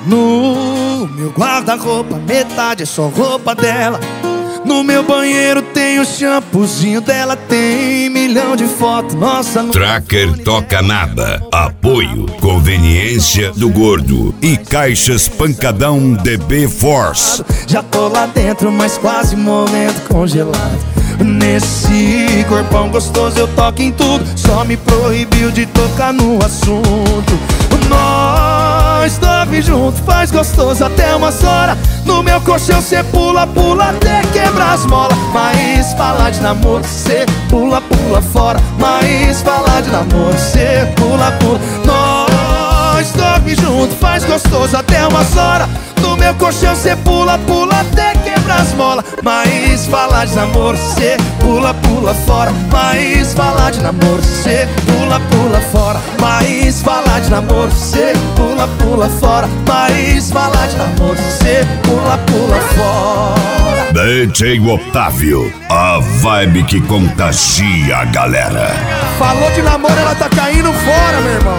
No meu guarda-roupa, metade é só roupa dela. No meu banheiro tem o shampoozinho dela. Tem milhão de fotos, nossa. Tracker Toca Nada. Apoio, conveniência do gordo e caixas Pancadão DB Force. Já tô lá dentro, mas quase morrendo congelado. Nesse corpão gostoso eu toco em tudo. Só me proibiu de tocar no assunto. Nós dorme junto, faz gostoso até umas horas. No meu colchão cê pula, pula até quebrar as molas. Mas falar de namoro, cê pula, pula fora. Mas falar de namoro, cê pula, pula. Nós dorme junto, faz gostoso até umas horas. No meu colchão cê pula, pula até quebrar as molas. Mas falar de namoro, cê pula, pula fora. Mas falar de namoro, cê pula, pula fora. Mas falar de namoro, cê pula, pula fora. Mas falar de namoro, cê pula, pula fora. DJ Otávio, a vibe que contagia a galera. Falou de namoro, ela tá caindo fora, meu irmão.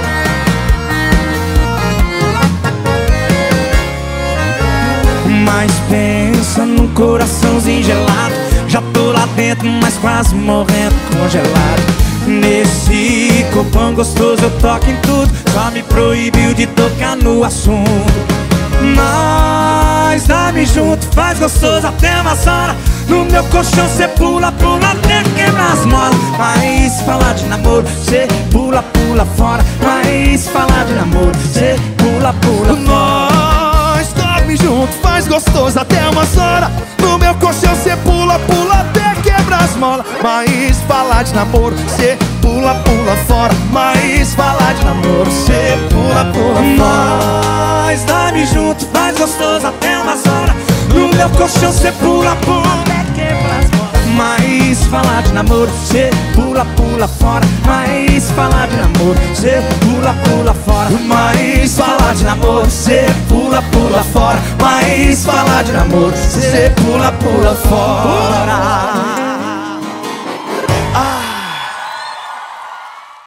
Mas pensa num coraçãozinho gelado. Já tô lá dentro, mas quase morrendo congelado. Nesse corpão gostoso eu toco em tudo. Só me proibiu de tocar no assunto. Nós dorme junto, faz gostoso até umas horas. No meu colchão cê pula, pula até quebrar as molas. Mas falar de namoro, cê pula, pula fora. Mas falar de namoro, cê pula, pula fora. Nós dorme junto, faz gostoso até umas horas. No meu colchão cê pula, pula até quebrar as molas. Mas falar de namoro, cê pula, pula fora. Mas falar de namoro, cê pula, pula fora. Nós dorme junto, faz gostoso até umas horas. No meu colchão cê pula, pula até quebrar as molas. Mas falar de namoro, cê pula, pula fora. Mas falar de namoro, cê pula, pula fora. Mas falar de namoro, cê pula, pula fora. Mas falar de namoro, cê pula, pula fora.